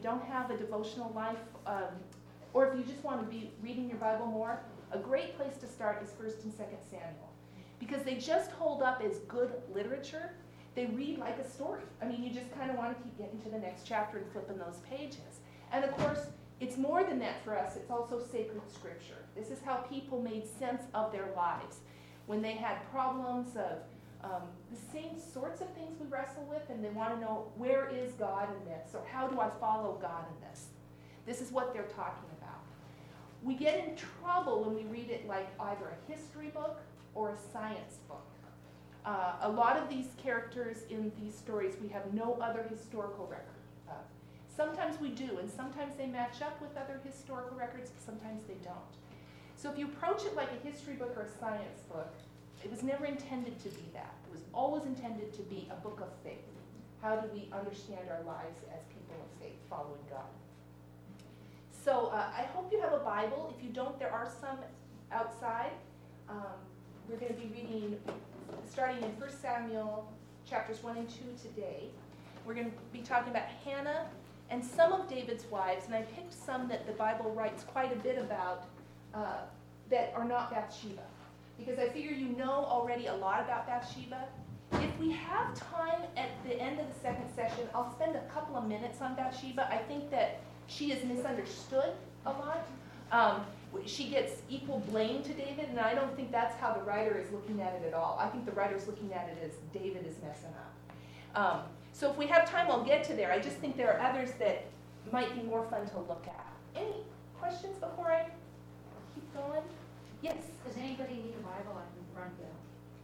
don't have a devotional life, or if you just want to be reading your Bible more, a great place to start is 1st and 2nd Samuel. Because they just hold up as good literature. They read like a story. I mean, you just kind of want to keep getting to the next chapter and flipping those pages. And of course, it's more than that for us. It's also sacred scripture. This is how people made sense of their lives. When they had problems of the same sorts of things we wrestle with, and they want to know, where is God in this? Or how do I follow God in this? This is what they're talking about. We get in trouble when we read it like either a history book or a science book. A lot of these characters in these stories we have no other historical record of. Sometimes we do, and sometimes they match up with other historical records, sometimes they don't. So if you approach it like a history book or a science book, it was never intended to be that. It was always intended to be a book of faith. How do we understand our lives as people of faith, following God? So I hope you have a Bible. If you don't, there are some outside. We're going to be reading, starting in 1 Samuel chapters 1 and 2 today. We're going to be talking about Hannah and some of David's wives, and I picked some that the Bible writes quite a bit about that are not Bathsheba. Because I figure you know already a lot about Bathsheba. If we have time at the end of the second session, I'll spend a couple of minutes on Bathsheba. I think that she is misunderstood a lot. She gets equal blame to David, and I don't think that's how the writer is looking at it at all. I think the writer's looking at it as David is messing up. So if we have time, I'll get to there. I just think there are others that might be more fun to look at. Any questions before I keep going? Yes? Does anybody need a Bible? I can run down.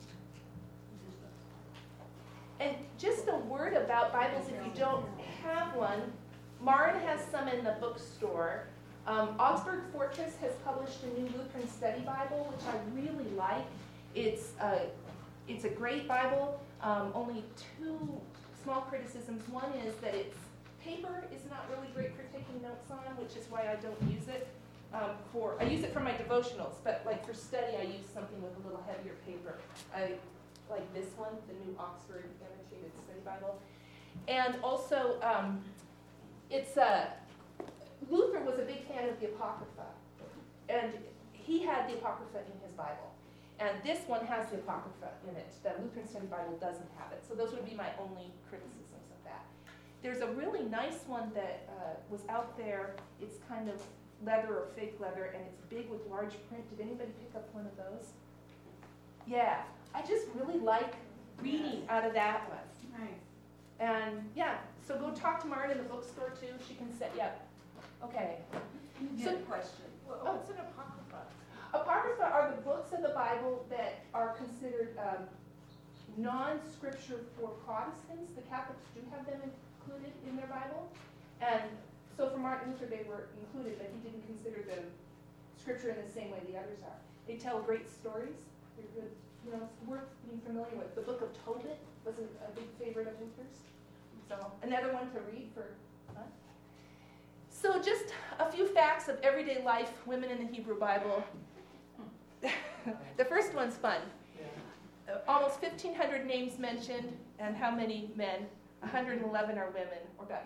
And just a word about Bibles if you don't have one. Maren has some in the bookstore. Augsburg Fortress has published a new Lutheran Study Bible, which I really like. It's a great Bible. Only two small criticisms. One is that its paper is not really great for taking notes on, which is why I don't use it. I use it for my devotionals, but like for study, I use something with a little heavier paper. I like this one, the new Oxford Annotated Study Bible. And also, Luther was a big fan of the Apocrypha, and he had the Apocrypha in his Bible. And this one has the Apocrypha in it. The Lutheran Study Bible doesn't have it. So those would be my only criticisms of that. There's a really nice one that was out there. It's kind of leather or fake leather, and it's big with large print. Did anybody pick up one of those? Yeah, I just really like reading out of that one. Nice. And yeah, so go talk to Maren in the bookstore too. She can set you up. Okay. So, question. What's an apocrypha? Apocrypha are the books of the Bible that are considered non-scripture for Protestants. The Catholics do have them included in their Bible. And so for Martin Luther, they were included, but he didn't consider them scripture in the same way the others are. They tell great stories. They're good. You know, it's worth being familiar with. The Book of Tobit was a big favorite of Luther's. So another one to read for fun. So just a few facts of everyday life, women in the Hebrew Bible. The first one's fun. Almost 1,500 names mentioned, and how many men? 111 are women, or about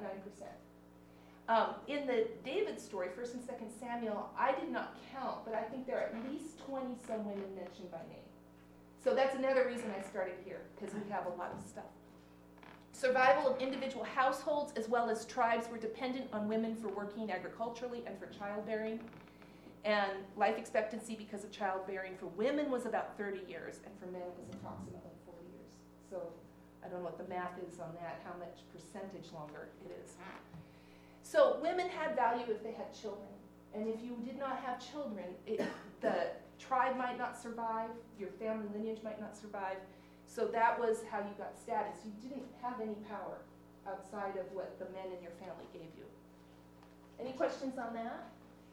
9%. In the David story, 1st and 2nd Samuel, I did not count, but I think there are at least 20-some women mentioned by name. So that's another reason I started here, because we have a lot of stuff. Survival of individual households as well as tribes were dependent on women for working agriculturally and for childbearing. And life expectancy because of childbearing for women was about 30 years, and for men it was approximately 40 years. So I don't know what the math is on that, how much percentage longer it is. So women had value if they had children. And if you did not have children, the tribe might not survive, your family lineage might not survive. So that was how you got status. You didn't have any power outside of what the men in your family gave you. Any questions on that?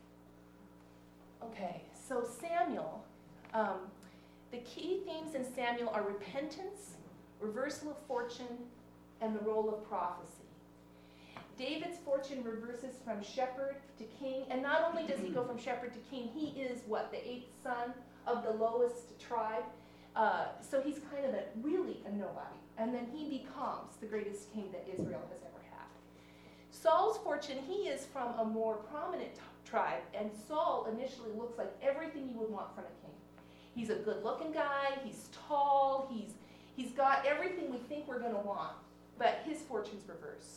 Okay, so Samuel. The key themes in Samuel are repentance, reversal of fortune, and the role of prophecy. David's fortune reverses from shepherd to king, and not only does he go from shepherd to king, he is what, the 8th son of the lowest tribe. So he's kind of really a nobody, and then he becomes the greatest king that Israel has ever had. Saul's fortune fortune, he is from a more prominent tribe, and Saul initially looks like everything you would want from a king. He's a good-looking guy, he's tall, he's got everything we think we're going to want, but his fortune's reverse.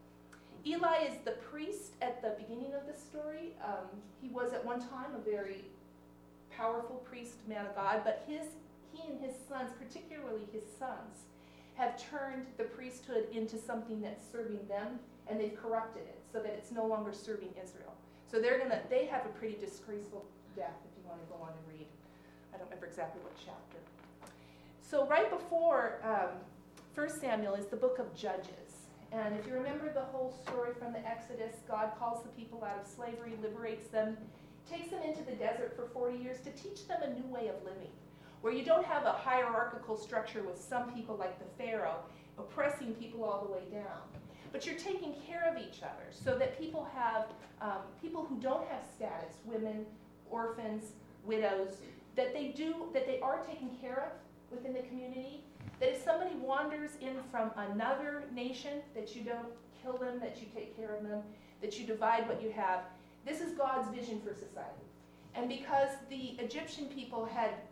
Eli is the priest at the beginning of the story. He was at one time a very powerful priest, man of God, but he and his sons, particularly his sons, have turned the priesthood into something that's serving them, and they've corrupted it so that it's no longer serving Israel. So they have a pretty disgraceful death, if you want to go on and read. I don't remember exactly what chapter. So right before 1 Samuel is the book of Judges. And if you remember the whole story from the Exodus, God calls the people out of slavery, liberates them, takes them into the desert for 40 years to teach them a new way of living, where you don't have a hierarchical structure with some people like the Pharaoh oppressing people all the way down. But you're taking care of each other so that people who don't have status, women, orphans, widows, that they are taken care of within the community. That if somebody wanders in from another nation, that you don't kill them, that you take care of them, that you divide what you have. This is God's vision for society. And because the Egyptian people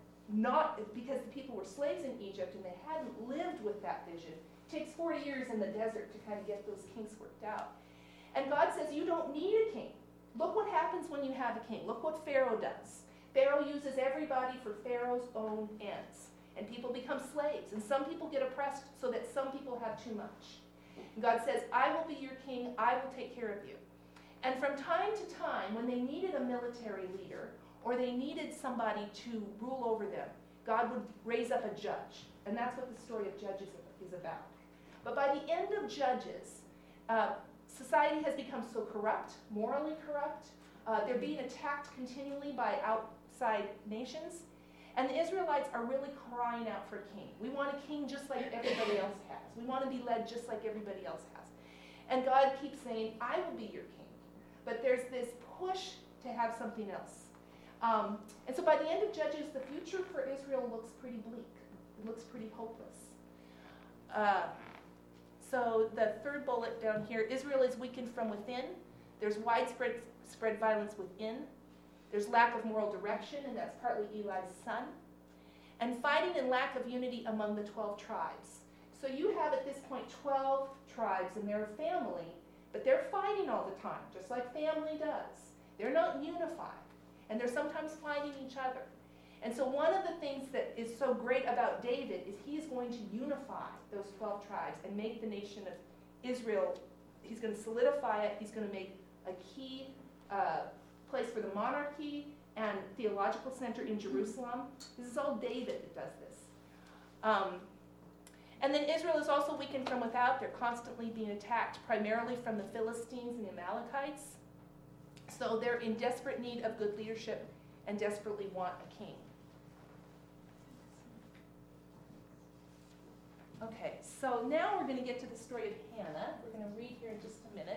because the people were slaves in Egypt and they hadn't lived with that vision, it takes 40 years in the desert to kind of get those kinks worked out. And God says, you don't need a king. Look what happens when you have a king. Look what Pharaoh does. Pharaoh uses everybody for Pharaoh's own ends. And people become slaves. And some people get oppressed so that some people have too much. And God says, I will be your king. I will take care of you. And from time to time, when they needed a military leader or they needed somebody to rule over them, God would raise up a judge. And that's what the story of Judges is about. But by the end of Judges, society has become so corrupt, morally corrupt. They're being attacked continually by outside nations. And the Israelites are really crying out for a king. We want a king just like everybody else has. We want to be led just like everybody else has. And God keeps saying, I will be your king. But there's this push to have something else. And so by the end of Judges, the future for Israel looks pretty bleak. It looks pretty hopeless. So the third bullet down here, Israel is weakened from within. There's widespread violence within. There's lack of moral direction, and that's partly Eli's son. And fighting and lack of unity among the 12 tribes. So you have at this point 12 tribes, and they're a family, but they're fighting all the time, just like family does. They're not unified, and they're sometimes fighting each other. And so one of the things that is so great about David is he is going to unify those 12 tribes and make the nation of Israel, he's going to solidify it, he's going to make a key place for the monarchy and theological center in Jerusalem. This is all David that does this. And then Israel is also weakened from without. They're constantly being attacked, primarily from the Philistines and the Amalekites. So they're in desperate need of good leadership and desperately want a king. Okay, so now we're going to get to the story of Hannah. We're going to read here in just a minute.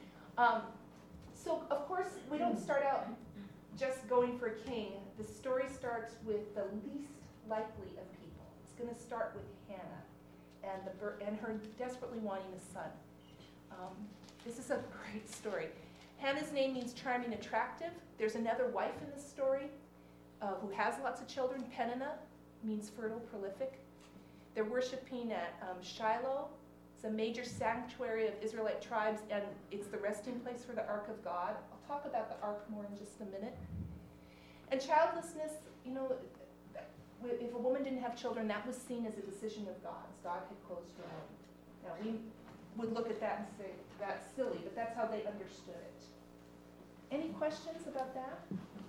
So, of course, we don't start out just going for a king. The story starts with the least likely of people. It's going to start with Hannah and her desperately wanting a son. This is a great story. Hannah's name means charming, attractive. There's another wife in this story who has lots of children. Peninnah means fertile, prolific. They're worshiping at Shiloh. It's a major sanctuary of Israelite tribes, and it's the resting place for the Ark of God. I'll talk about the Ark more in just a minute. And childlessness, if a woman didn't have children, that was seen as a decision of God's. God had closed her womb. Now, we would look at that and say, that's silly, but that's how they understood it. Any questions about that?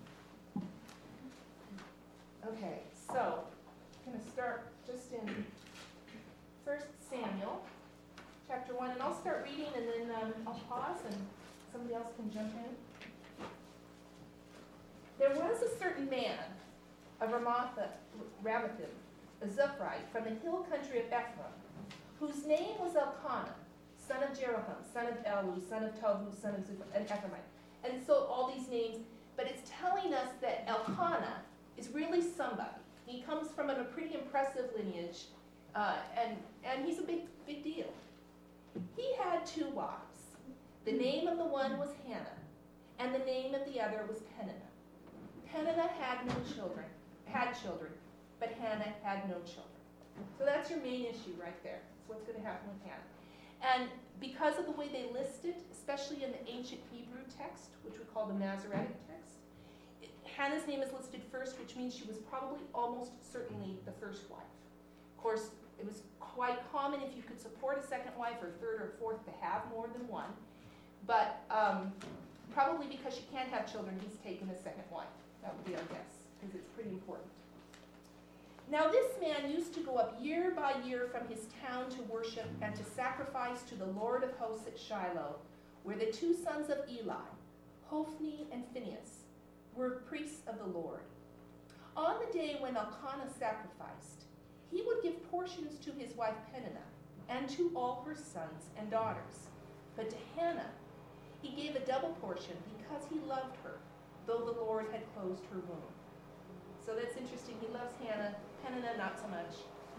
Okay, so I'm going to start just in 1 Samuel. Chapter 1, and I'll start reading and then I'll pause and somebody else can jump in. There was a certain man of Ramathaim, a Zuphrite, from the hill country of Ephraim, whose name was Elkanah, son of Jeroham, son of Elu, son of Tohu, son of Zupha, an Ephraimite. And so all these names, but it's telling us that Elkanah is really somebody. He comes from a pretty impressive lineage, and he's a big deal. He had 2 wives. The name of the one was Hannah, and the name of the other was Peninnah. Peninnah had children, but Hannah had no children. So that's your main issue right there. That's what's going to happen with Hannah. And because of the way they list it, especially in the ancient Hebrew text, which we call the Masoretic text, Hannah's name is listed first, which means she was probably almost certainly the first wife. Of course, it was quite common if you could support a second wife or third or fourth to have more than one. But probably because she can't have children, he's taken a second wife. That would be our guess, because it's pretty important. Now this man used to go up year by year from his town to worship and to sacrifice to the Lord of hosts at Shiloh, where the two sons of Eli, Hophni and Phinehas, were priests of the Lord. On the day when Elkanah sacrificed, he would give portions to his wife Peninnah and to all her sons and daughters. But to Hannah he gave a double portion because he loved her, though the Lord had closed her womb. So that's interesting. He loves Hannah. Peninnah, not so much.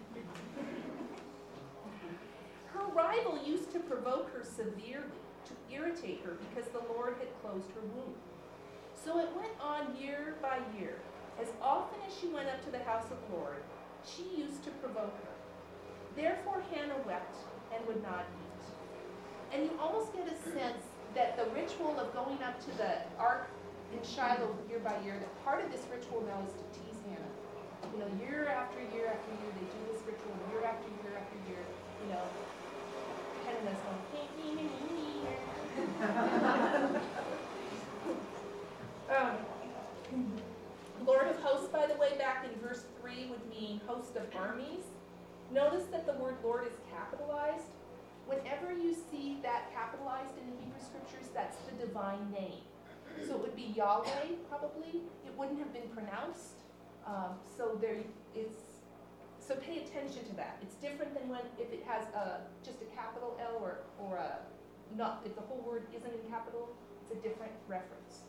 Her rival used to provoke her severely, to irritate her, because the Lord had closed her womb. So it went on year by year. As often as she went up to the house of the Lord, she used to provoke her. Therefore Hannah wept and would not eat. And you almost get a sense that the ritual of going up to the ark in Shiloh year by year, that part of this ritual now is to tease Hannah. You know, year after year after year, they do this ritual, year after year after year. You know, Hannah's going, Lord of hosts, by the way, back in verse 3 would mean host of armies. Notice that the word Lord is capitalized. Whenever you see that capitalized in the Hebrew scriptures, that's the divine name. So it would be Yahweh, probably. It wouldn't have been pronounced. So pay attention to that. It's different than if it has just a capital L or a not. If the whole word isn't in capital, it's a different reference.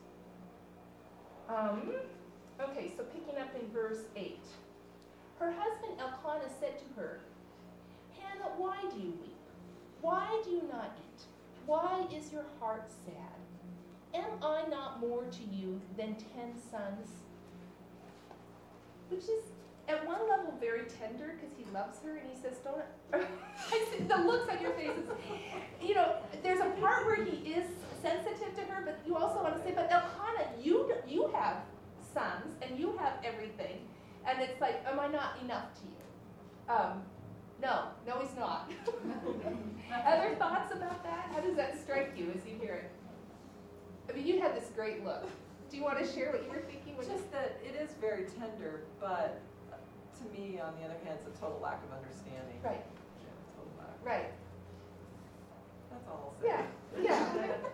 Okay, so picking up in verse 8. Her husband Elkanah said to her, Hannah, why do you weep? Why do you not eat? Why is your heart sad? Am I not more to you than 10 sons? Which is, at one level, very tender because he loves her and he says, don't. I see the looks on your faces. You know, there's a part where he is sensitive to her, but you also want to say, but Elkanah, you have sons and you have everything. And it's like, am I not enough to you? No, he's not. Other thoughts about that? How does that strike you as you hear it? I mean, you had this great look. Do you want to share what you were thinking? Just that it is very tender, but to me, on the other hand, it's a total lack of understanding. Right. Yeah, total lack. Right. That's all I'll say. Yeah.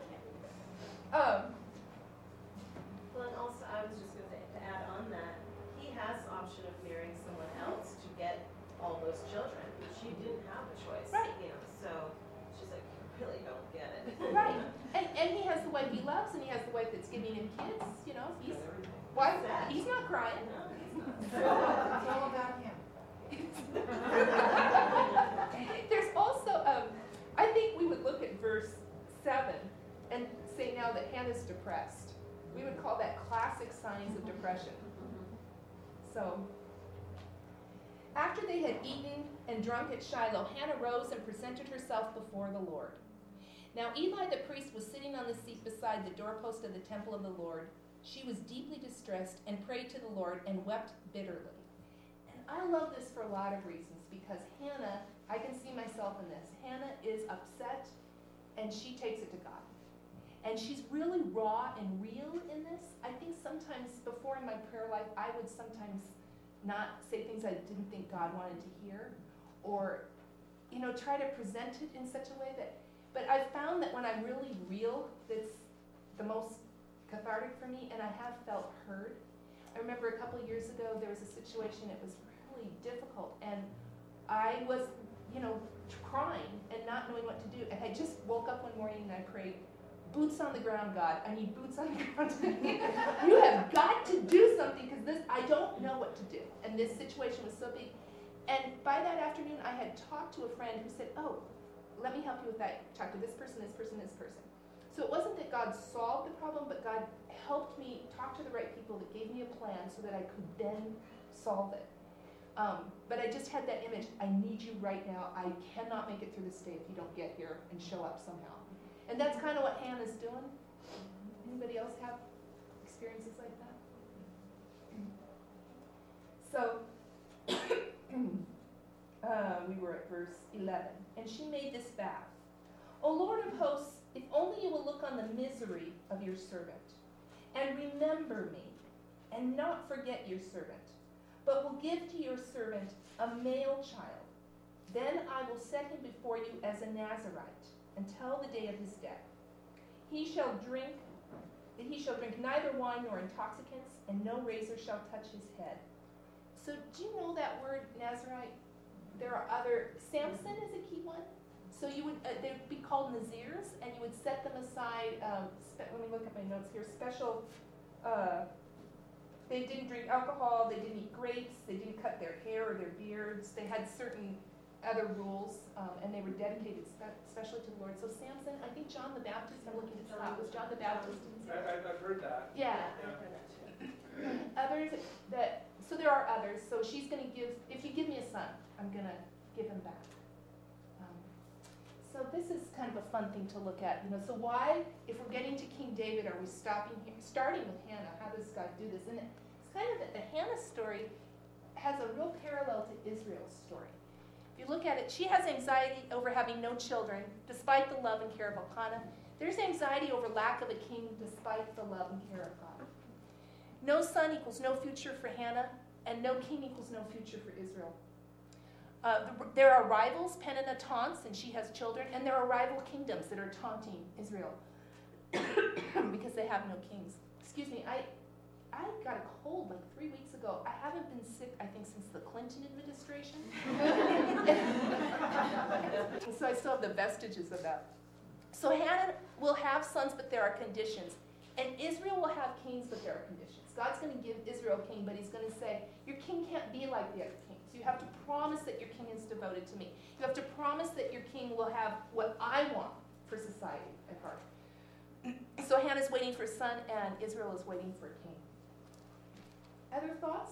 Well, and also, I was just going to say, to add on that, he has the option of marrying someone else to get all those children, but she didn't have a choice. Right. You know, so she's like, I really don't get it. Right. And he has the wife he loves, and he has the wife that's giving him kids. You know, he's not crying. No, he's not. It's all about him. There's also, I think we would look at verse 7 and say now that Hannah's depressed. We would call that classic signs of depression. So, after they had eaten and drunk at Shiloh, Hannah rose and presented herself before the Lord. Now Eli the priest was sitting on the seat beside the doorpost of the temple of the Lord. She was deeply distressed and prayed to the Lord and wept bitterly. And I love this for a lot of reasons, because Hannah, I can see myself in this. Hannah is upset and she takes it to God. And she's really raw and real in this. I think sometimes before in my prayer life, I would sometimes not say things I didn't think God wanted to hear, or, you know, try to present it in such a way that, but I've found that when I'm really real, that's the most cathartic for me, and I have felt heard. I remember a couple of years ago, there was a situation, it was really difficult, and I was, you know, crying and not knowing what to do, and I just woke up one morning and I prayed, boots on the ground, God. I need boots on the ground. You have got to do something, because I don't know what to do. And this situation was so big. And by that afternoon, I had talked to a friend who said, oh, let me help you with that. Talk to this person, this person, this person. So it wasn't that God solved the problem, but God helped me talk to the right people that gave me a plan so that I could then solve it. But I just had that image, I need you right now. I cannot make it through this day if you don't get here and show up somehow. And that's kind of what Hannah's doing. Anybody else have experiences like that? So, we were at verse 11. And she made this vow. O Lord of hosts, if only you will look on the misery of your servant, and remember me, and not forget your servant, but will give to your servant a male child. Then I will set him before you as a Nazirite until the day of his death. He shall drink neither wine nor intoxicants, and no razor shall touch his head. So do you know that word Nazirite? There are other, Samson is a key one. So you would, they would be called Nazirs, and you would set them aside, let me look at my notes here, special, they didn't drink alcohol, they didn't eat grapes, they didn't cut their hair or their beards, they had certain other rules, and they were dedicated especially to the Lord. So Samson, I think John the Baptist, I'm looking at Scott, was John the Baptist? I've heard that. Yeah. I've heard that too. Others that, so there are others, so she's going to give, if you give me a son, I'm going to give him back. So this is kind of a fun thing to look at, so why, if we're getting to King David, are we starting with Hannah? How does God do this? And it's kind of, the Hannah story has a real parallel to Israel's story. If you look at it, she has anxiety over having no children, despite the love and care of Elkanah. There's anxiety over lack of a king, despite the love and care of God. No son equals no future for Hannah, and no king equals no future for Israel. There are rivals, Peninnah taunts, and she has children, and there are rival kingdoms that are taunting Israel because they have no kings. Excuse me, I got a cold like 3 weeks ago. I haven't been sick, I think, since the Clinton administration. So I still have the vestiges of that. So Hannah will have sons, but there are conditions. And Israel will have kings, but there are conditions. God's going to give Israel a king, but he's going to say, your king can't be like the other kings. You have to promise that your king is devoted to me. You have to promise that your king will have what I want for society at heart. So Hannah's waiting for a son, and Israel is waiting for a king. Other thoughts?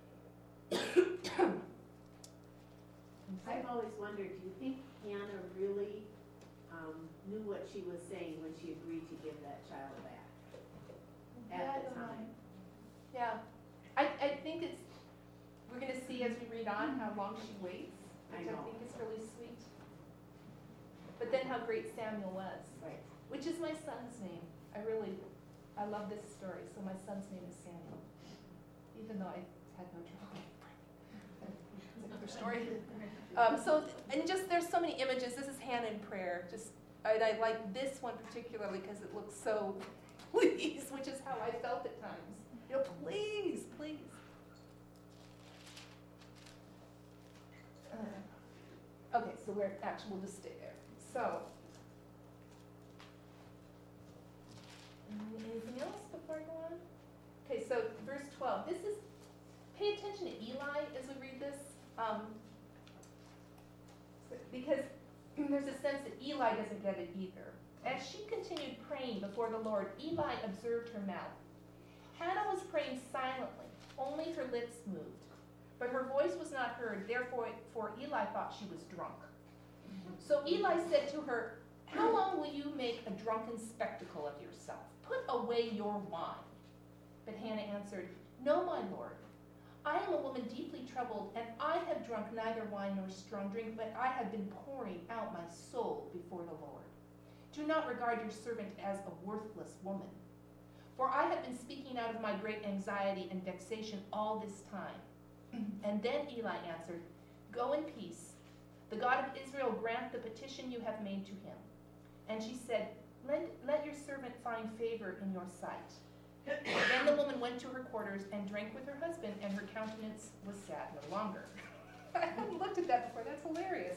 I've always wondered, do you think Hannah really knew what she was saying when she agreed to give that child back at the time? Yeah. I think we're going to see as we read on how long she waits, which I think is really sweet. But then how great Samuel was. Right. Which is my son's name. I love this story, so my son's name is Samuel. Even though I had no trouble. That's another story. There's so many images. This is Hannah in prayer. I like this one particularly because it looks so pleased, which is how I felt at times. Please, please. Okay, so we'll just stay there. So, anything else before I go on? Okay, so verse 12. Pay attention to Eli as we read this, because there's a sense that Eli doesn't get it either. As she continued praying before the Lord, Eli observed her mouth. Hannah was praying silently, only her lips moved. But her voice was not heard, therefore Eli thought she was drunk. So Eli said to her, how long will you make a drunken spectacle of yourself? Put away your wine. But Hannah answered, no, my lord. I am a woman deeply troubled, and I have drunk neither wine nor strong drink, but I have been pouring out my soul before the Lord. Do not regard your servant as a worthless woman. For I have been speaking out of my great anxiety and vexation all this time. And then Eli answered, go in peace. The God of Israel grant the petition you have made to him. And she said, let your servant find favor in your sight. Then the woman went to her quarters and drank with her husband, and her countenance was sad no longer. I hadn't looked at that before. That's hilarious.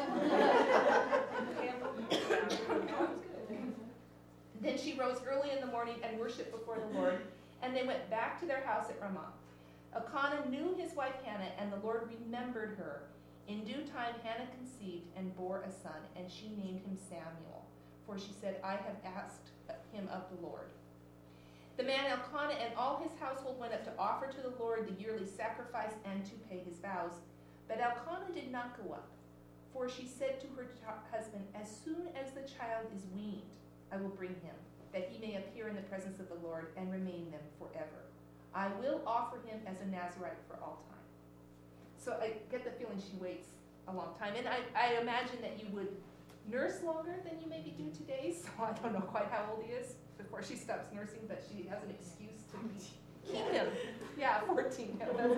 Then she rose early in the morning and worshipped before the Lord, and they went back to their house at Ramah. Elkanah knew his wife Hannah, and the Lord remembered her. In due time Hannah conceived and bore a son, and she named him Samuel. For she said, I have asked him of the Lord. The man Elkanah and all his household went up to offer to the Lord the yearly sacrifice and to pay his vows. But Elkanah did not go up, for she said to her husband, "As soon as the child is weaned, I will bring him, that he may appear in the presence of the Lord and remain them forever. I will offer him as a Nazirite for all time." So I get the feeling she waits a long time. And I imagine that you would nurse longer than you maybe do today, so I don't know quite how old he is before she stops nursing, but she has an excuse to keep him. Yeah, 14.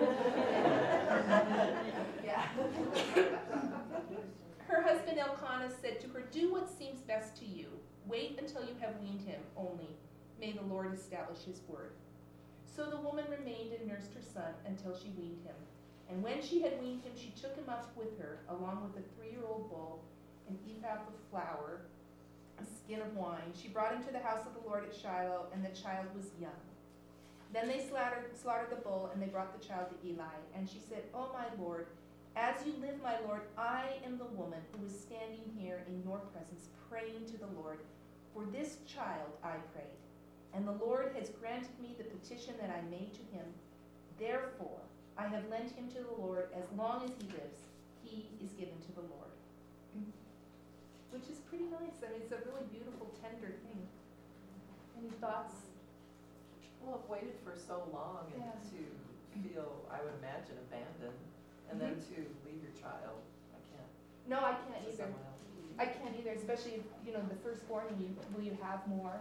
Yeah. Her husband Elkanah said to her, "Do what seems best to you. Wait until you have weaned him, only may the Lord establish his word." So the woman remained and nursed her son until she weaned him. And when she had weaned him, she took him up with her, along with a 3-year-old bull, an ephah of flour, a skin of wine. She brought him to the house of the Lord at Shiloh, and the child was young. Then they slaughtered the bull, and they brought the child to Eli. And she said, "Oh, my Lord, as you live, my Lord, I am the woman who is standing here in your presence, praying to the Lord. For this child I prayed, and the Lord has granted me the petition that I made to him. Therefore, I have lent him to the Lord. As long as he lives, he is given to the Lord." Which is pretty nice. I mean, it's a really beautiful, tender thing. Any thoughts? Well, I've waited for so long and Yeah. to feel, I would imagine, abandoned, and then to leave your child, I can't, No, I can't to either. someone else. I can't either, especially if, the firstborn, and will you have more?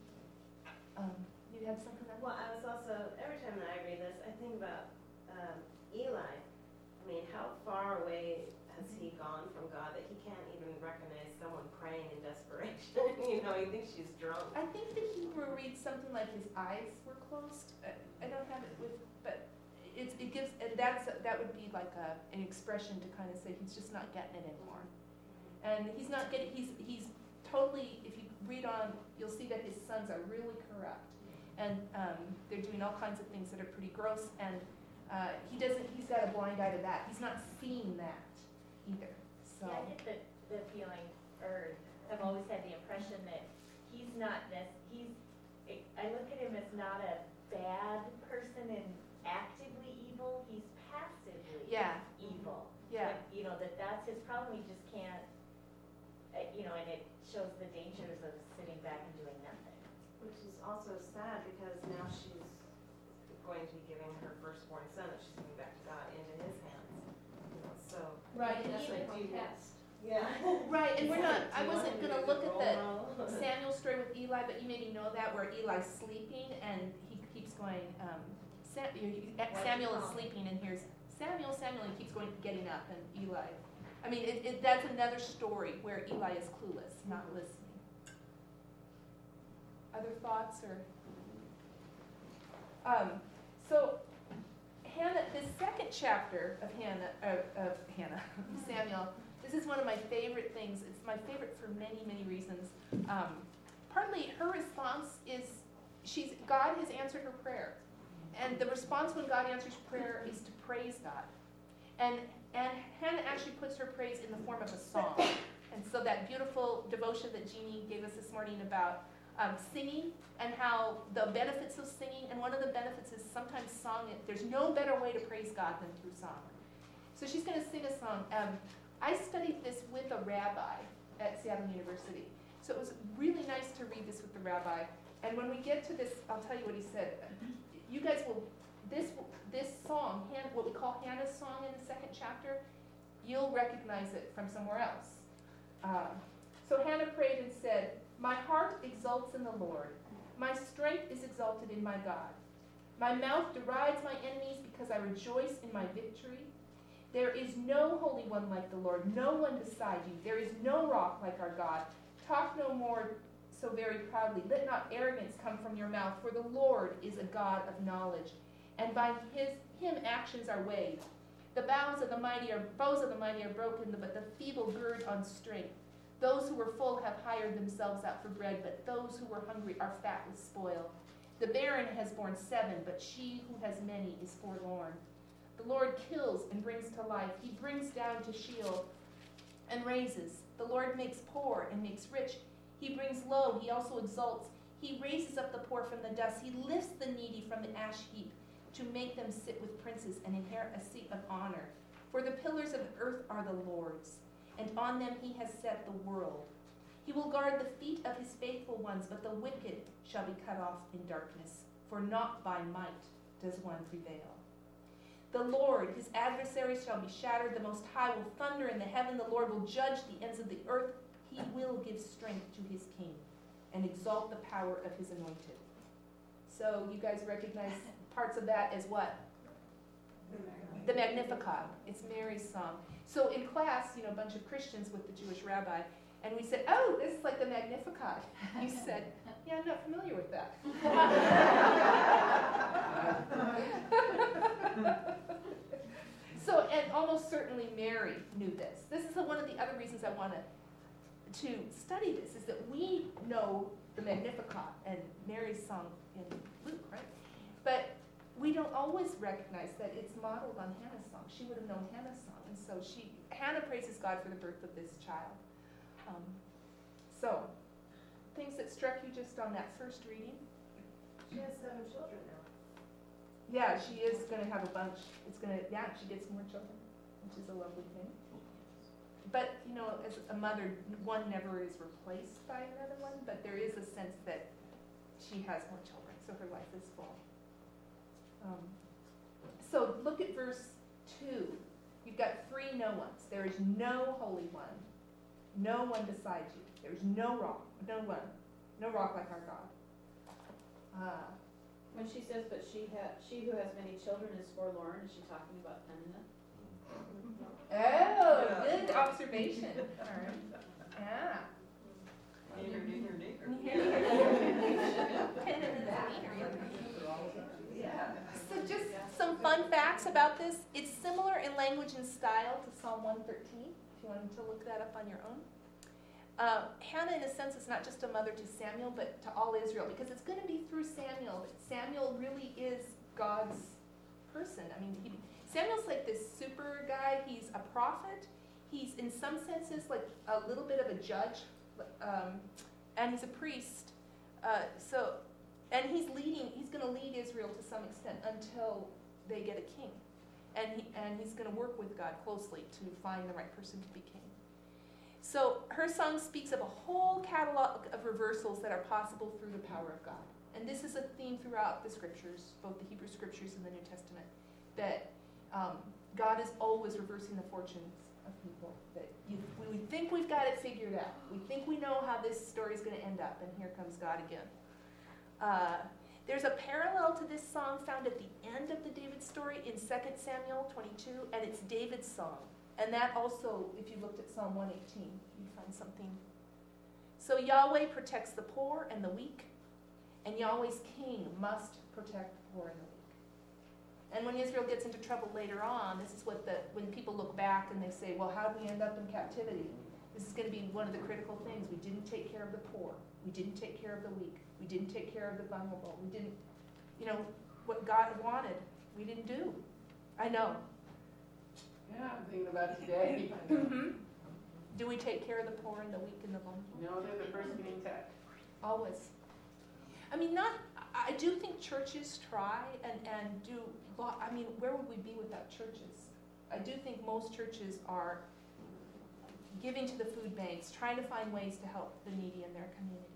And you have something that. Well, I was also, every time that I read this, I think about Eli. I mean, how far away has he gone from God that he can't even recognize someone praying in desperation? He thinks she's drunk. I think the Hebrew reads something like his eyes were closed. I don't have it with, but it gives, and that would be like an expression to kind of say he's just not getting it anymore. And he's not getting, he's totally, if you read on, you'll see that his sons are really corrupt. And they're doing all kinds of things that are pretty gross, and he's got a blind eye to that. He's not seeing that either, so. Yeah, I get the feeling, or I've always had the impression that he's not I look at him as not a bad person and actively evil, he's passively Yeah. evil. Yeah. But, that's his problem, he just can't, and it shows the dangers of sitting back and doing nothing. Which is also sad because now she's going to be giving her firstborn son that she's giving back to God into his hands. So. Right, And That's even like, do you test. Yeah. Right, and we're not, I Do you want wasn't him to gonna be look the at role the model? Samuel story with Eli, but you maybe know that, where Eli's sleeping, and he keeps going, Samuel is sleeping, and here's Samuel, and he keeps going, getting up, and Eli, I mean, that's another story where Eli is clueless, not listening. Other thoughts, or? So, Hannah, the second chapter of Samuel, this is one of my favorite things. It's my favorite for many, many reasons. Partly, her response is, God has answered her prayer. And the response when God answers prayer is to praise God. And Hannah actually puts her praise in the form of a song. And so that beautiful devotion that Jeannie gave us this morning about singing and how the benefits of singing, and one of the benefits is sometimes song. There's no better way to praise God than through song. So she's going to sing a song. I studied this with a rabbi at Seattle University. So it was really nice to read this with the rabbi. And when we get to this, I'll tell you what he said. You guys will, this song, what we call Hannah's song in the second chapter, you'll recognize it from somewhere else. So Hannah prayed and said, "My heart exults in the Lord. My strength is exalted in my God. My mouth derides my enemies because I rejoice in my victory. There is no Holy One like the Lord, no one beside you. There is no rock like our God. Talk no more so very proudly. Let not arrogance come from your mouth, for the Lord is a God of knowledge, and by him actions are weighed. The bows of the mighty are broken, but the feeble gird on strength. Those who were full have hired themselves out for bread, but those who were hungry are fat with spoil. The barren has borne 7, but she who has many is forlorn. The Lord kills and brings to life. He brings down to Sheol and raises. The Lord makes poor and makes rich. He brings low, he also exalts. He raises up the poor from the dust. He lifts the needy from the ash heap to make them sit with princes and inherit a seat of honor. For the pillars of the earth are the Lord's, and on them he has set the world. He will guard the feet of his faithful ones, but the wicked shall be cut off in darkness, for not by might does one prevail. The Lord, his adversaries shall be shattered. The Most High will thunder in the heaven. The Lord will judge the ends of the earth. He will give strength to his king and exalt the power of his anointed. So you guys recognize parts of that as what? The Magnificat. It's Mary's song. So in class, a bunch of Christians with the Jewish rabbi, and we said, oh, this is like the Magnificat. He said, yeah, I'm not familiar with that. So, and almost certainly Mary knew this. This is one of the other reasons I wanted to study this, is that we know the Magnificat and Mary's song in Luke, right? But we don't always recognize that it's modeled on Hannah's song. She would have known Hannah's song. And so Hannah praises God for the birth of this child. So, things that struck you just on that first reading? She has 7 children now. Yeah, she is going to have a bunch. She gets more children, which is a lovely thing. But, as a mother, one never is replaced by another one, but there is a sense that she has more children, so her life is full. So look at verse 2. You've got 3 no ones. There is no holy one, no one beside you. There's no rock, no rock like our God. When she says, but she who has many children is forlorn, is she talking about Peninnah? Oh, Yeah. good observation. All right. Yeah. Yeah. So just some fun facts about this. It's similar in language and style to Psalm 113, if you wanted to look that up on your own. Hannah, in a sense, is not just a mother to Samuel, but to all Israel, because it's going to be through Samuel that Samuel really is God's person. I mean, Samuel's like this super guy. He's a prophet. He's, in some senses, like a little bit of a judge, and he's a priest. And he's going to lead Israel to some extent until they get a king. And he's going to work with God closely to find the right person to be king. So her song speaks of a whole catalog of reversals that are possible through the power of God. And this is a theme throughout the scriptures, both the Hebrew scriptures and the New Testament, that God is always reversing the fortunes of people. That we think we've got it figured out. We think we know how this story is going to end up, and here comes God again. There's a parallel to this song found at the end of the David story in 2 Samuel 22, and it's David's song. And that also, if you looked at Psalm 118, you'd find something. So Yahweh protects the poor and the weak, and Yahweh's king must protect the poor and the weak. And when Israel gets into trouble later on, this is when people look back and they say, well, how did we end up in captivity? This is going to be one of the critical things. We didn't take care of the poor. We didn't take care of the weak. We didn't take care of the vulnerable. We didn't, what God wanted, we didn't do. I know. Yeah, I'm thinking about it today. Mm-hmm. Do we take care of the poor and the weak and the vulnerable? No, they're the first getting attacked. Always. I mean, I do think churches try and do, where would we be without churches? I do think most churches are giving to the food banks, trying to find ways to help the needy in their community.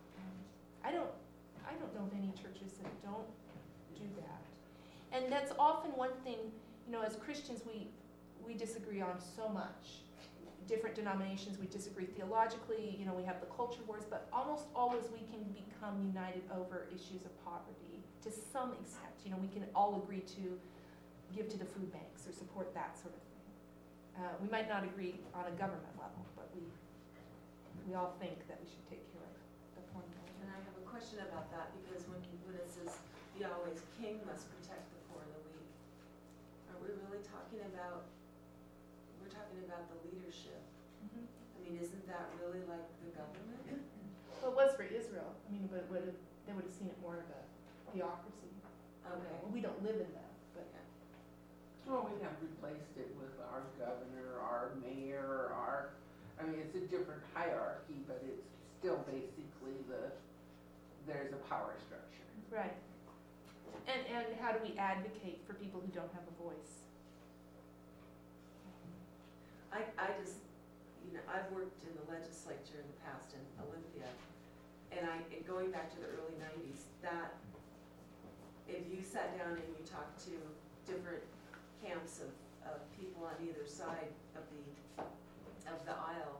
I don't know of any churches that don't do that. And that's often one thing, as Christians, we disagree on so much. Different denominations, we disagree theologically, we have the culture wars, but almost always we can become united over issues of poverty to some extent. We can all agree to give to the food banks or support that sort of thing. We might not agree on a government level, but we all think that we should take care of the poor and the weak. And I have a question about that, because when it says Yahweh's king must protect the poor and the weak, are we really talking about, we're talking about the leadership? Mm-hmm. I mean, isn't that really like the government? Well, it was for Israel. But they would have seen it more of a theocracy. Okay. We don't live in that, but Well, we have replaced it with our governor, our mayor, it's a different hierarchy, but it's still basically the there's a power structure. Right. And how do we advocate for people who don't have a voice? I just, I've worked in the legislature in the past in Olympia, and going back to the early 90s, that if you sat down and you talked to different camps of people on either side of the aisle,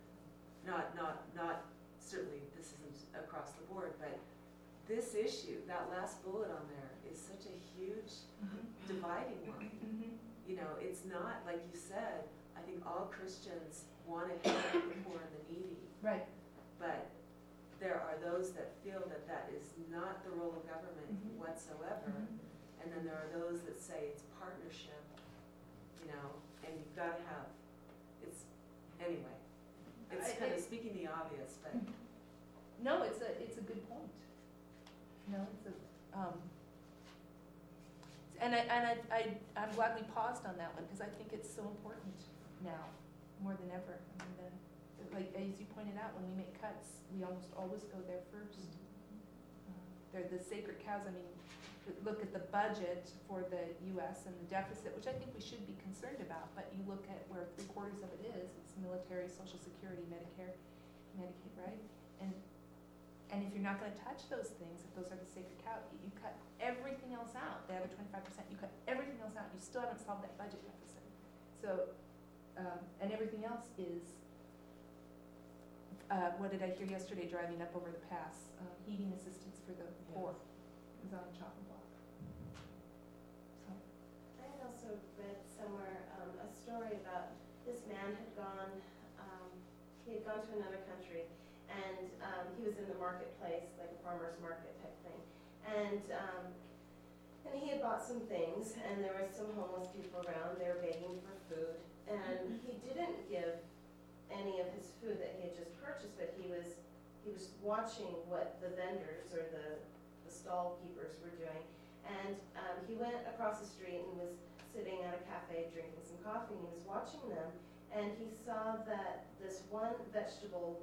not certainly this isn't across the board, but this issue, that last bullet on there, is such a huge dividing line. It's not, like you said, I think all Christians want to help the poor and the needy. Right. But there are those that feel that is not the role of government whatsoever. And then there are those that say it's partnership, and you've got to have, anyway. It's kind of speaking the obvious, but. No, it's a good point. No, I'm glad we paused on that one, because I think it's so important now, more than ever. I mean, like, as you pointed out, when we make cuts, we almost always go there first. They're the sacred cows. I mean, look at the budget for the U.S. and the deficit, which I think we should be concerned about, but you look at where 3/4 of it is, it's military, Social Security, Medicare, Medicaid, right? And if you're not going to touch those things, if those are the sacred cow, you cut everything else out. The other 25%, you cut everything else out. You still haven't solved that budget deficit. So, and everything else is, what did I hear yesterday driving up over the pass? Heating assistance for the poor. It was on a chopping block. So. I had also read somewhere a story about this man had gone, he had gone to another country, and he was in the marketplace, like a farmer's market type thing. And he had bought some things, and there were some homeless people around. They were begging for food, and he didn't give any of his food that he had just purchased, but he was watching what the vendors or the stall keepers were doing. And he went across the street and was sitting at a cafe drinking some coffee, and he was watching them, and he saw that this one vegetable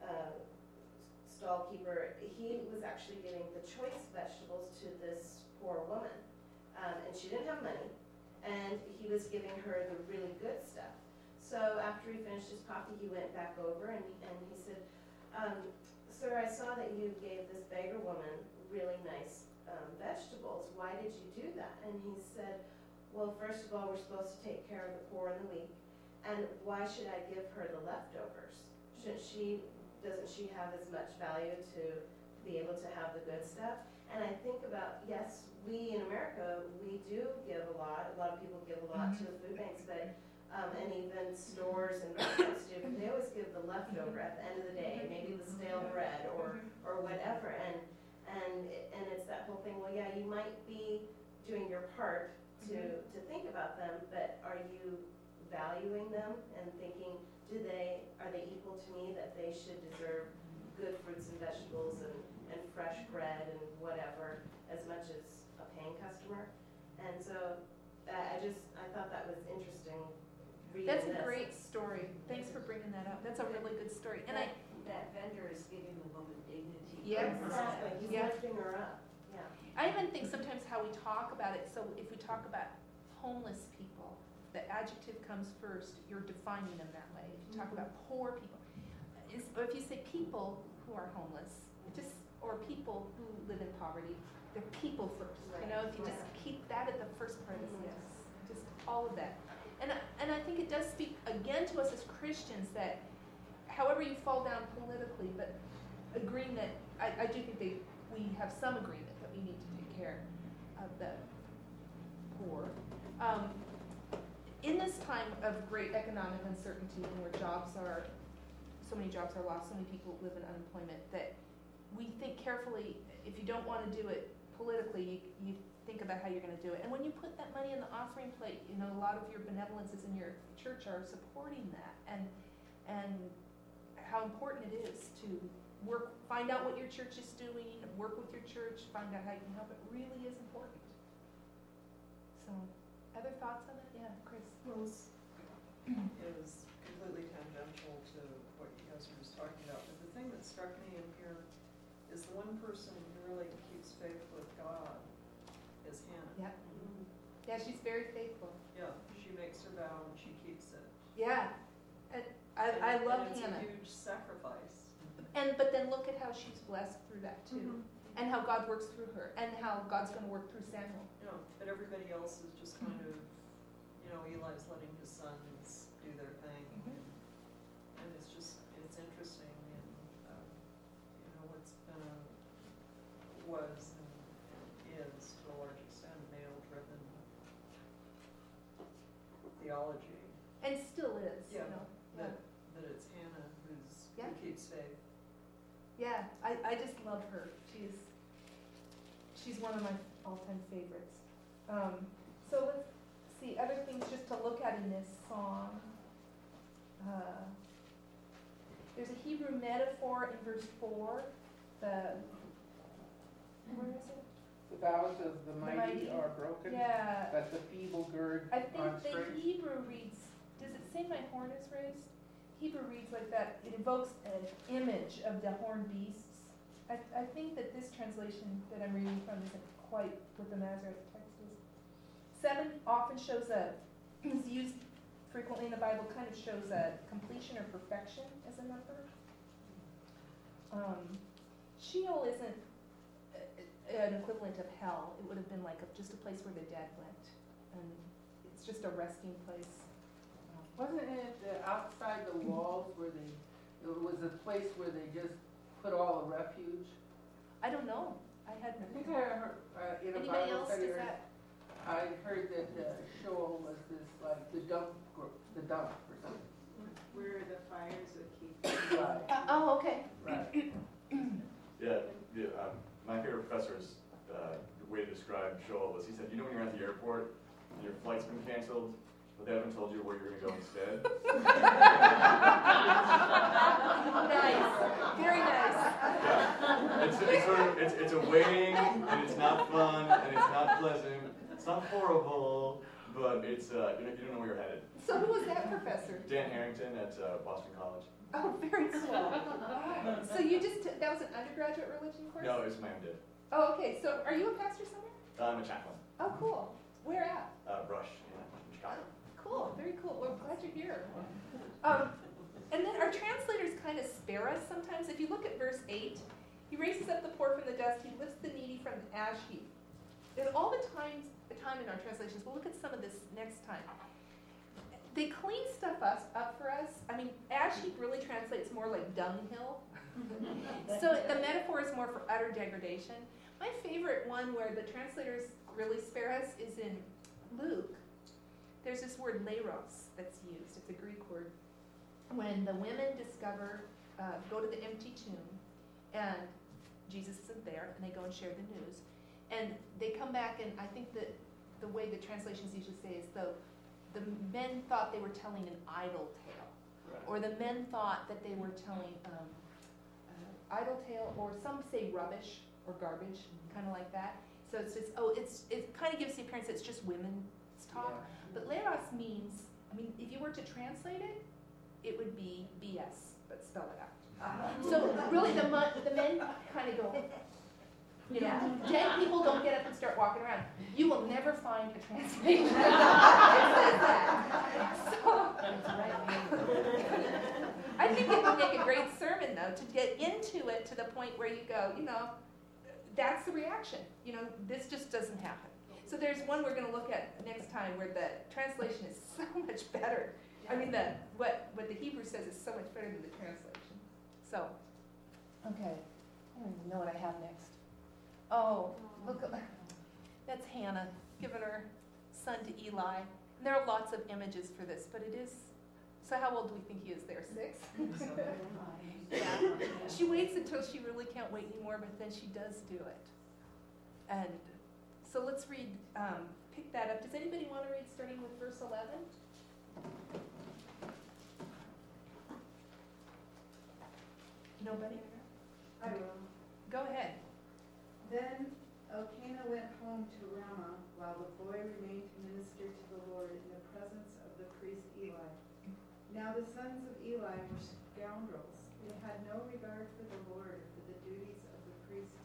stall keeper, he was actually giving the choice vegetables to this poor woman, and she didn't have money, and he was giving her the really good stuff. So after he finished his coffee, he went back over and he said, "Sir, I saw that you gave this beggar woman really nice vegetables. Why did you do that?" And he said, "Well, first of all, we're supposed to take care of the poor and the weak, and why should I give her the leftovers? Doesn't she have as much value to be able to have the good stuff?" And I think about, yes, we in America, we do give a lot of people give a lot to the food banks, but and even stores and restaurants do, but they always give the leftover at the end of the day, maybe the stale bread or whatever, and it's that whole thing, well, yeah, you might be doing your part to think about them, but are you valuing them and thinking, are they equal to me, that they should deserve good fruits and vegetables and fresh bread and whatever as much as a paying customer? And so I thought that was interesting. That's a great story. Thanks for bringing that up. That's a really good story. And that vendor is giving the woman dignity. Yeah. Exactly, he's Yeah. lifting her up, yeah. I even think sometimes how we talk about it, so if we talk about homeless people, the adjective comes first, you're defining them that way. If you talk about poor people, or if you say people who are homeless, or people who live in poverty, they're people first. If you just keep that at the first part of the sentence, just all of that. And I think it does speak again to us as Christians that however you fall down politically, but agreeing that, I do think we have some agreement that we need to take care of the poor. In this time of great economic uncertainty and where so many jobs are lost, so many people live in unemployment, that we think carefully, if you don't want to do it politically, you think about how you're going to do it. And when you put that money in the offering plate, a lot of your benevolences in your church are supporting that, and how important it is to find out what your church is doing, work with your church, find out how you can help. It really is important. So, other thoughts on that? Yeah, Chris. Well, it was completely tangential to what you guys were just talking about, but the thing that struck me in here is the one person who really keeps faith with God is Hannah. Yep. Yeah, she's very faithful. Yeah, she makes her vow and she keeps it. Yeah, and I love And Hannah. it's a huge sacrifice. But then look at how she's blessed through that too, and how God works through her, and how God's going to work through Samuel. You know, but everybody else is just kind of, you know, Eli's letting his sons do their thing. And it's just, it's interesting and, you know, it's been was and is to a large extent male-driven theology. And still is, you Yeah, know. that it's Hannah who Yeah. keeps faith. Yeah, I just love her. She's one of my all-time favorites. So let's see, other things just to look at in this song. There's a Hebrew metaphor in verse 4. Where is it? The vows of the mighty mighty are broken, Yeah, but the feeble gird I on think the strength. Hebrew reads, does it say my horn is raised? Hebrew reads like that. It evokes an image of the horned beasts. I think that this translation that I'm reading from isn't quite what the Masoretic text is. 7 often shows is used frequently in the Bible, kind of shows a completion or perfection as a number. Sheol isn't an equivalent of hell. It would have been like just a place where the dead went. And it's just a resting place. Wasn't it outside the walls where it was a place where they just put all the refuge? I don't know. I I hadn't. think I heard, in a Anybody Bible else study, does that? I heard that Sheol was this, like, the dump or something. Where the fires would keep. Right, Oh, okay. right. My favorite professor's way to describe Sheol was, he said, you know when you're at the airport and your flight's been canceled, but they haven't told you where you're going to go instead? Nice. Very nice. Yeah. It's sort of, it's a waiting, and it's not fun, and it's not pleasant. It's not horrible, but it's, you don't know where you're headed. So who was that professor? Dan Harrington at Boston College. Oh, very cool. So you that was an undergraduate religion course? No, it was my own did. Oh, okay. So are you a pastor somewhere? I'm a chaplain. Oh, cool. Where at? Rush in Chicago. Cool. Very cool. Well, glad you're here. And then our translators kind of spare us sometimes. If you look at verse 8, he raises up the poor from the dust. He lifts the needy from the ash heap. And all the time in our translations, we'll look at some of this next time. They clean stuff up for us. I mean, ash heap really translates more like dunghill. So the metaphor is more for utter degradation. My favorite one where the translators really spare us is in Luke. There's this word leiros that's used. It's a Greek word. When the women go to the empty tomb, and Jesus isn't there, and they go and share the news, and they come back, and I think that the way the translations usually say is the men thought they were telling an idle tale, or the men thought that they were telling idle tale, or some say rubbish or garbage, kind of like that. So it's just it kind of gives the appearance that it's just women's talk. Yeah. But leiros means, I mean, if you were to translate it, it would be BS, but spell it out. So really the men kind of go, you know, dead people don't get up and start walking around. You will never find a translation that says that. So, I think it would make a great sermon, though, to get into it to the point where you go, you know, that's the reaction. You know, this just doesn't happen. So there's one we're going to look at next time where the translation is so much better. I mean, what the Hebrew says is so much better than the translation. So, okay, I don't even know what I have next. Oh, look, that's Hannah giving her son to Eli. And there are lots of images for this, but it is. So how old do we think he is there? 6? Yeah. She waits until she really can't wait anymore, but then she does do it. And so let's read, pick that up. Does anybody want to read starting with verse 11? Nobody? I will. Go ahead. Then Elkanah went home to Ramah while the boy remained to minister to the Lord in the presence of the priest Eli. Now the sons of Eli were scoundrels. They had no regard for the Lord or for the duties of the priesthood.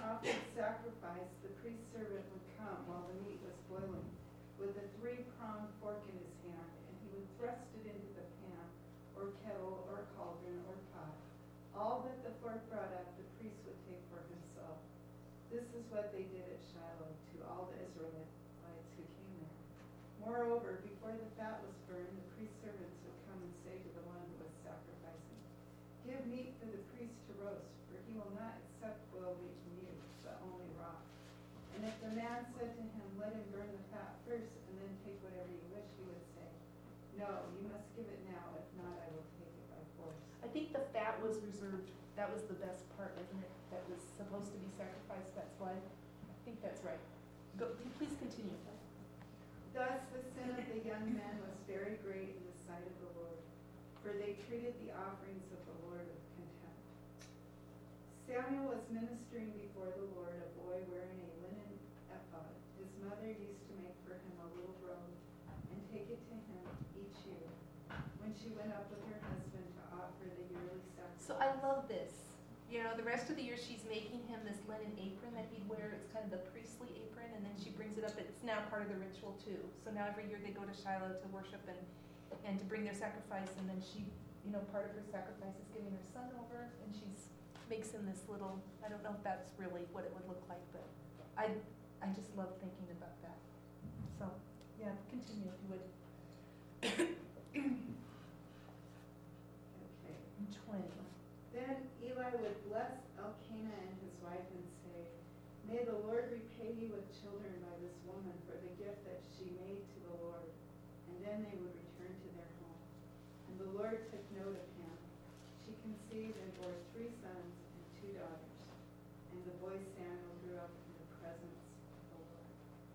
offered sacrifice, the priest's servant would come while the meat was boiling, with a 3-pronged fork in his hand, and he would thrust it into the pan, or kettle, or cauldron, or pot. All that the fork brought up, the priest would take for himself. This is what they did at Shiloh to all the Israelites who came there. Moreover, before the fat was burned, the priest's servants would come and say to the one who was sacrificing, "Give meat for the priest to roast, for he will not accept boiled meat from you, but only raw." And if the man said to him, "Let him burn the fat first, and then take whatever you wish," he would say, "No, you must give it now, if not, I will take it by force." I think the fat was reserved, that was the best part, wasn't it? That was supposed to be sacrificed, that's why. I think that's right. Please continue. Thus the sin of the young men was very great in the sight of the Lord, for they treated the offerings of the Lord with contempt. Samuel was ministering before the Lord, a boy wearing a linen ephod. His mother used to make for him a little robe and take it to him each year, when she went up with her husband to offer the yearly sacrifice. So I love this. You know, the rest of the year she's making him this linen apron that he'd wear. It's kind of the priestly apron, and then she brings it up. It's now part of the ritual too. So now every year they go to Shiloh to worship and to bring their sacrifice, and then she, you know, part of her sacrifice is giving her son over, and she's makes him this little, I don't know if that's really what it would look like, but I just love thinking about that. So, yeah, continue if you would. Okay. 20. Then Eli would bless Elkanah and his wife and say, "May the Lord repay you with children by this woman for the gift that she made to the Lord." And then they would return to their home. And the Lord took note of Hannah. She conceived and bore 3 sons and 2 daughters. And the boy Samuel grew up in the presence of the Lord.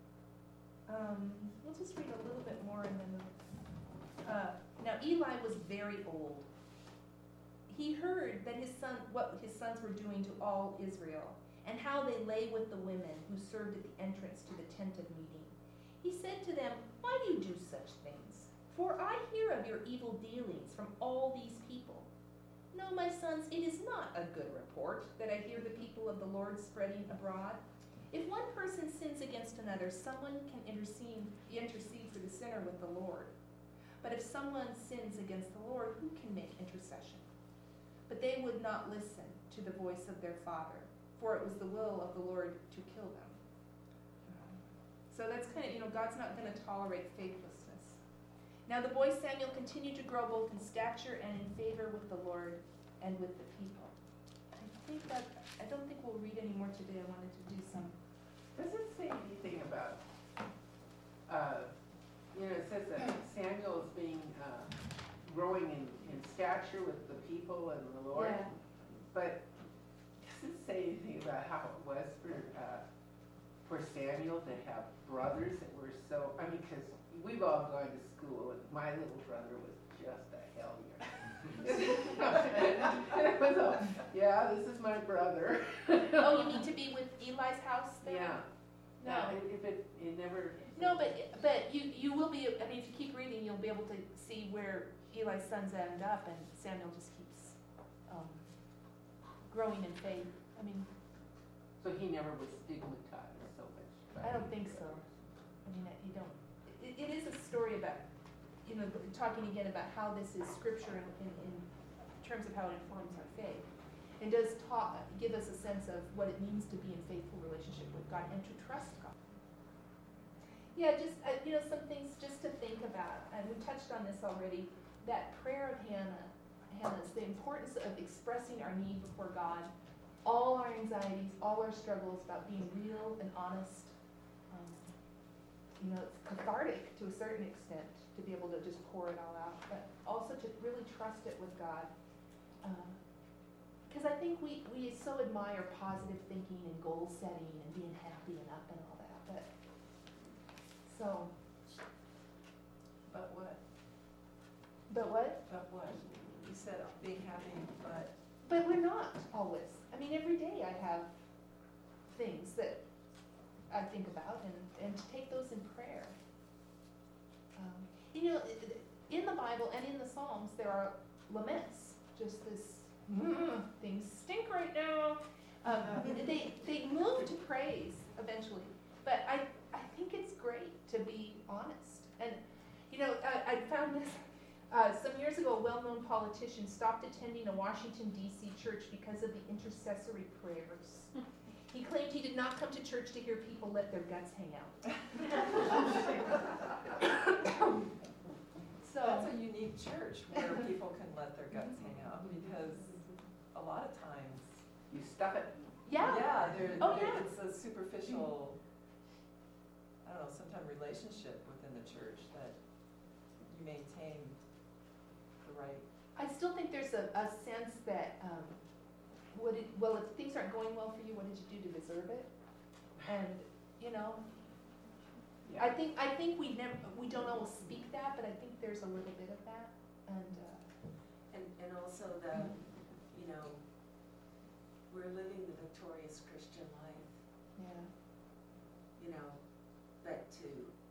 We'll just read a little bit more and then. Now Eli was very old. He heard that what his sons were doing to all Israel, and how they lay with the women who served at the entrance to the tent of meeting. He said to them, "Why do you do such things? For I hear of your evil dealings from all these people. No, my sons, it is not a good report that I hear the people of the Lord spreading abroad. If one person sins against another, someone can intercede for the sinner with the Lord. But if someone sins against the Lord, who can make intercession?" But they would not listen to the voice of their father, for it was the will of the Lord to kill them. So that's kind of, God's not going to tolerate faithlessness. Now the boy Samuel continued to grow both in stature and in favor with the Lord and with the people. I don't think we'll read any more today. I wanted to do some. Does it say anything about, it says that Samuel is being, growing in stature with the people and the Lord? Yeah. But does it say anything about how it was for Samuel to have brothers that were so, because we've all gone to school, and my little brother was just a hellion. And it was all, yeah, this is my brother. Oh, you mean to be with Eli's house there? Yeah. No. If it never. No, but you will be, if you keep reading, you'll be able to see where Eli's sons end up, and Samuel just keeps growing in faith. So he never was stigmatized so much. I don't think so. You don't. It is a story about, talking again about how this is scripture in terms of how it informs our faith. It does give us a sense of what it means to be in faithful relationship with God and to trust God. Yeah, just, some things just to think about. And we touched on this already. That prayer of Hannah's, the importance of expressing our need before God, all our anxieties, all our struggles, about being real and honest. It's cathartic to a certain extent to be able to just pour it all out, but also to really trust it with God. Because I think we so admire positive thinking and goal setting and being happy and up and all that, but But what? But what? But what? You said being happy, but. But we're not always. Every day I have things that I think about and to take those in prayer. In the Bible and in the Psalms there are laments, just this, things stink right now. They praise eventually. But I think it's great to be honest. And, you know, I found this, some years ago, a well-known politician stopped attending a Washington, D.C. church because of the intercessory prayers. He claimed he did not come to church to hear people let their guts hang out. So, That's a unique church where people can let their guts hang out, because a lot of times, You stuff it. yeah. Oh, yeah. it's a superficial, I don't know, sometimes relationship within the church that you maintain the right. I still think there's a sense that, if things aren't going well for you, what did you do to deserve it? And, you know, I think we don't always speak that, but I think there's a little bit of that. And also the, you know, we're living the victorious Christian life, Yeah. you know, but to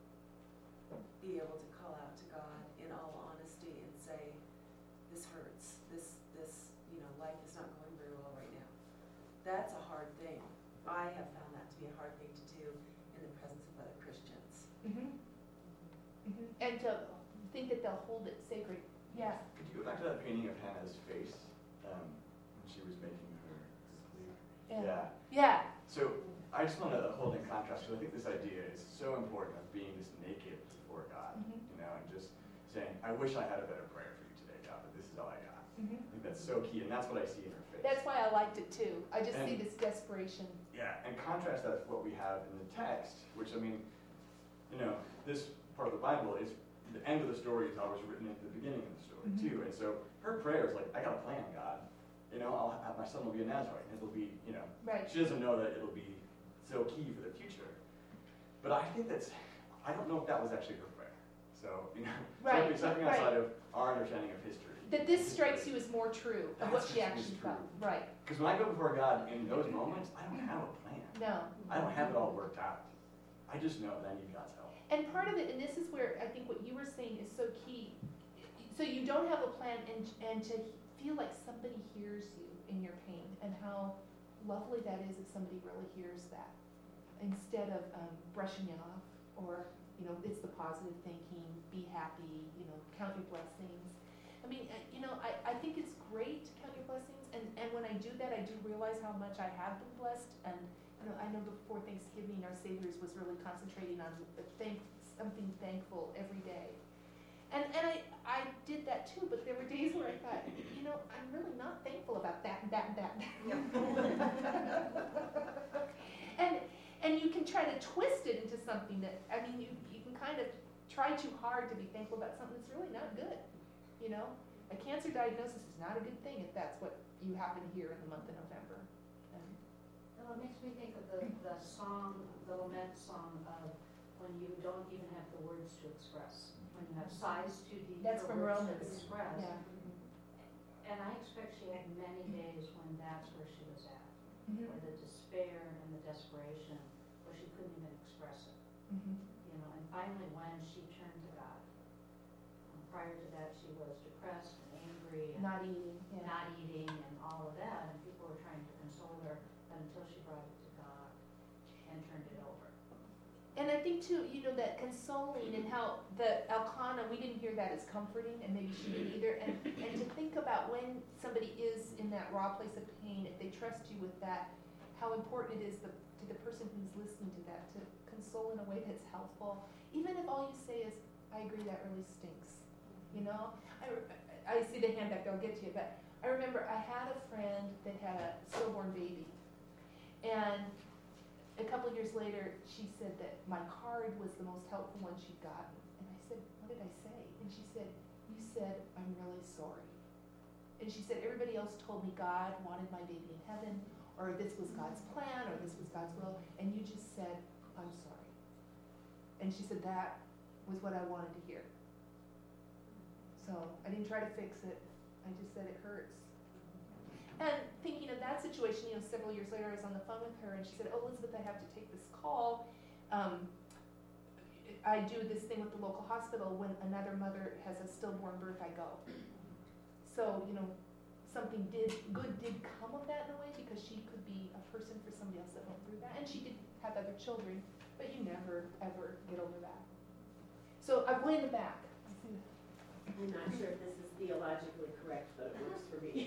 be able to call out to God in all honesty and say, this hurts, this, you know, life is not going very well right now. That's a hard thing. I have found that to be a hard thing to do in the presence of other Christians. Mm-hmm. Mm-hmm. And to think that they'll hold it sacred. Yeah. Could you go back to that painting of Hannah's face when she was making her sleep? Yeah. Yeah. So I just want to hold in contrast, because I think this idea is so important of being just naked before God, you know, and just saying, I wish I had a better prayer for you today, God, but this is all I got. Mm-hmm. I think that's so key, and that's what I see in her face. That's why I liked it too. I just see And- this desperation. Yeah, and contrast that with what we have in the text, which, I mean, you know, this part of the Bible is, the end of the story is always written into the beginning of the story too, and so her prayer is like, I got a plan, God. You know, my son will be a Nazarite, and it'll be, you know, Right. she doesn't know that it'll be so key for the future. But I think I don't know if that was actually her prayer. So, you know, Right, something right. outside of our understanding of history. That this strikes you as more true of what she actually felt. Right. Because when I go before God in those moments, I don't have a plan. No. I don't have it all worked out. I just know that I need God's help. And part of it, and this is where I think what you were saying is so key. So you don't have a plan, and to feel like somebody hears you in your pain, and how lovely that is if somebody really hears that, instead of brushing it off, or, you know, it's the positive thinking, be happy, you know, count your blessings. I mean, you know, I think it's great to count your blessings, and when I do that, I do realize how much I have been blessed. And you know, I know before Thanksgiving, our Saviors was really concentrating on something thankful every day. And I did that too, but there were days where I thought, you know, I'm really not thankful about that and that and that. And you can try to twist it into something that, I mean, you can kind of try too hard to be thankful about something that's really not good. You know, a cancer diagnosis is not a good thing if that's what you happen to hear in the month of November. Well, it makes me think of the song, the lament song of when you don't even have the words to express, when you have sighs too deep That's for from words to Romans. express. Yeah. And I expect she had many days when that's where she was at, Mm-hmm. where the despair and the desperation, where she couldn't even express it, Mm-hmm. you know, and finally when she turned to God. Prior to that, she was depressed and angry and Not eating. Yeah. not eating and all of that, and people were trying to console her, but until she brought it to God and turned it over. And I think too, you know, that consoling and how the Elkanah, we didn't hear that as comforting, and maybe she didn't either. And to think about when somebody is in that raw place of pain, if they trust you with that, how important it is to the person who's listening to that to console in a way that's helpful, even if all you say is, "I agree, that really stinks." You know, I see the hand back there, I'll get to you, but I remember I had a friend that had a stillborn baby, and a couple of years later, she said that my card was the most helpful one she'd gotten. And I said, what did I say? And she said, you said, I'm really sorry. And she said, everybody else told me God wanted my baby in heaven, or this was God's plan, or this was God's will, and you just said, I'm sorry. And she said, that was what I wanted to hear. So I didn't try to fix it, I just said it hurts. And thinking of that situation, you know, several years later, I was on the phone with her, and she said, oh, Elizabeth, I have to take this call. I do this thing with the local hospital. When another mother has a stillborn birth, I go. So, you know, something good did come of that in a way, because she could be a person for somebody wives that went through that, and she did have other children, but you never, ever get over that. So I'm way in the back. I see that. I'm not sure if this is theologically correct, but it works for me.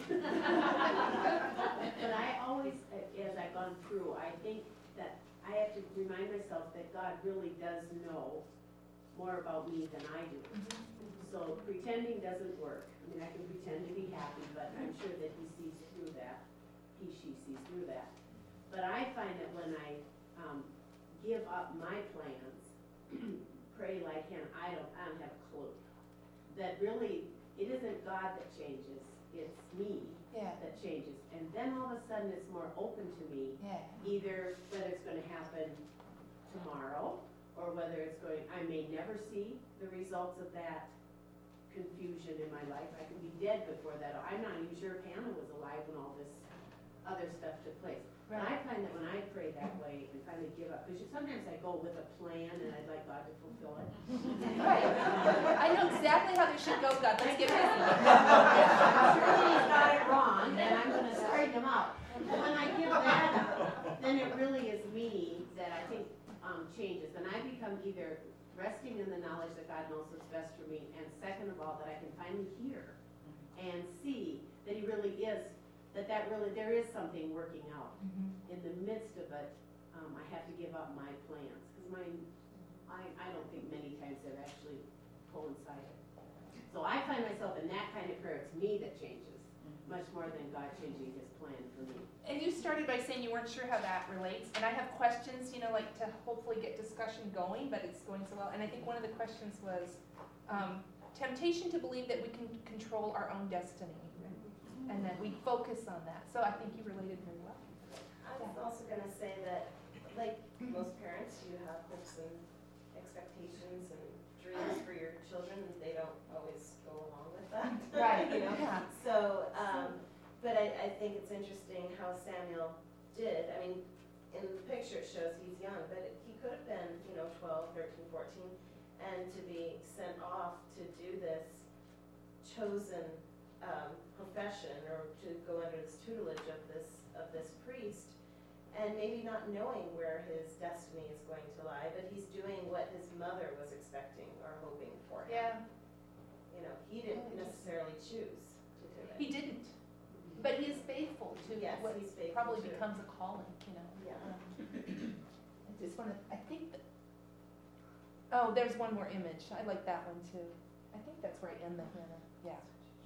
But I always, as I've gone through, I think that I have to remind myself that God really does know more about me than I do. So pretending doesn't work. I mean, I can pretend to be happy, but I'm sure that he sees through that. She sees through that. But I find that when I give up my plans, pray like him, I don't have a clue. That really, it isn't God that changes, it's me that changes. And then all of a sudden it's more open to me, either whether it's gonna happen tomorrow, or whether it's going, I may never see the results of that confusion in my life. I could be dead before that. I'm not even sure if Hannah was alive when all this other stuff took place. And I find that when I pray that way and finally give up, because sometimes I go with a plan and I'd like God to fulfill it. Right. I know exactly how this should go, God. Let's get busy. I'm sure he's got it wrong, and I'm gonna straighten him out. But when I give that up, then it really is me that I think changes. And I become either resting in the knowledge that God knows what's best for me, and second of all, that I can finally hear and see that he really is, that really, there is something working out. In the midst of it, I have to give up my plans, because I don't think many times they've actually coincided. So I find myself in that kind of prayer, it's me that changes, much more than God changing his plan for me. And you started by saying you weren't sure how that relates, and I have questions, like to hopefully get discussion going, but it's going so well. And I think one of the questions was temptation to believe that we can control our own destiny, and that we focus on that. So I think you related very well. I was also gonna say that, like most parents, you have hopes and expectations and dreams for your children, and they don't always go along with that. Right. Yeah. So, but I think it's interesting how Samuel did. I mean, in the picture it shows he's young, but he could have been, 12, 13, 14, and to be sent off to do this chosen profession, or to go under this tutelage of this priest, and maybe not knowing where his destiny is going to lie, but he's doing what his mother was expecting or hoping for him. Yeah. He didn't necessarily choose to do it. He didn't, but he is faithful to Yes, what he's faithful probably to it. becomes a calling. Yeah. I just want to. I think that. Oh, there's one more image. I like that one too. I think that's right in the Hannah. Yeah.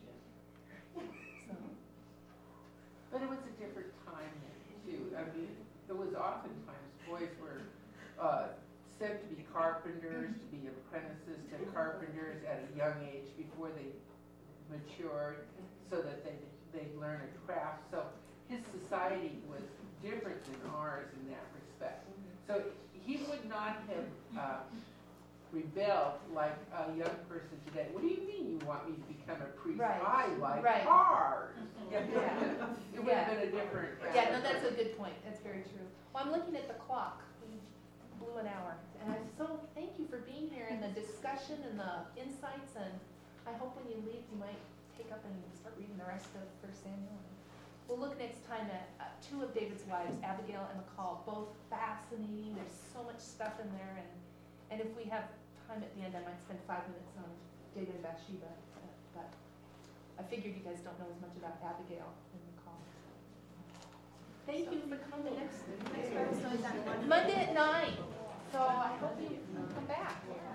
So. But it was a different time then, too. I mean, it was oftentimes boys were sent to be carpenters, to be apprentices to carpenters at a young age before they matured, so that they'd learn a craft. So his society was different than ours in that respect. So he would not have rebelled like a young person today. What do you mean you want me to become a priest? Right. I like Right. cars. Yeah. It would have been a different. Yeah, no, that's a good point. That's very true. Well, I'm looking at the clock. We blew an hour. And thank you for being here and the discussion and the insights. And I hope when you leave, you might take up and start reading the rest of 1 Samuel. We'll look next time at two of David's wives, Abigail and Michal, both fascinating. There's so much stuff in there. And if we have time at the end, I might spend 5 minutes on David and Bathsheba. But I figured you guys don't know as much about Abigail and Michal. Thank you for coming next Monday at 9. So I hope you come back.